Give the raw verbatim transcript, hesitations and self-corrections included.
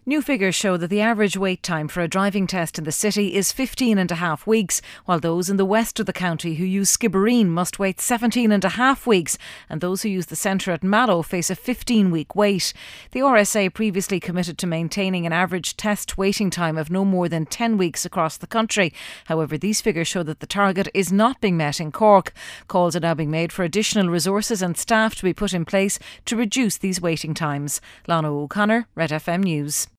New figures show that the average wait time for a driving test in the city is fifteen and a half weeks, while those in the west of the county who use Skibbereen must wait seventeen and a half weeks, and those who use the centre at Mallow face a fifteen-week wait. The R S A previously committed to maintaining an average test waiting time of no more than ten weeks across the country. However, these figures show that the target is not being met in Cork. Calls are now being made for additional resources and staff to be put in place to reduce these waiting times. Lana O'Connor, Red F M News.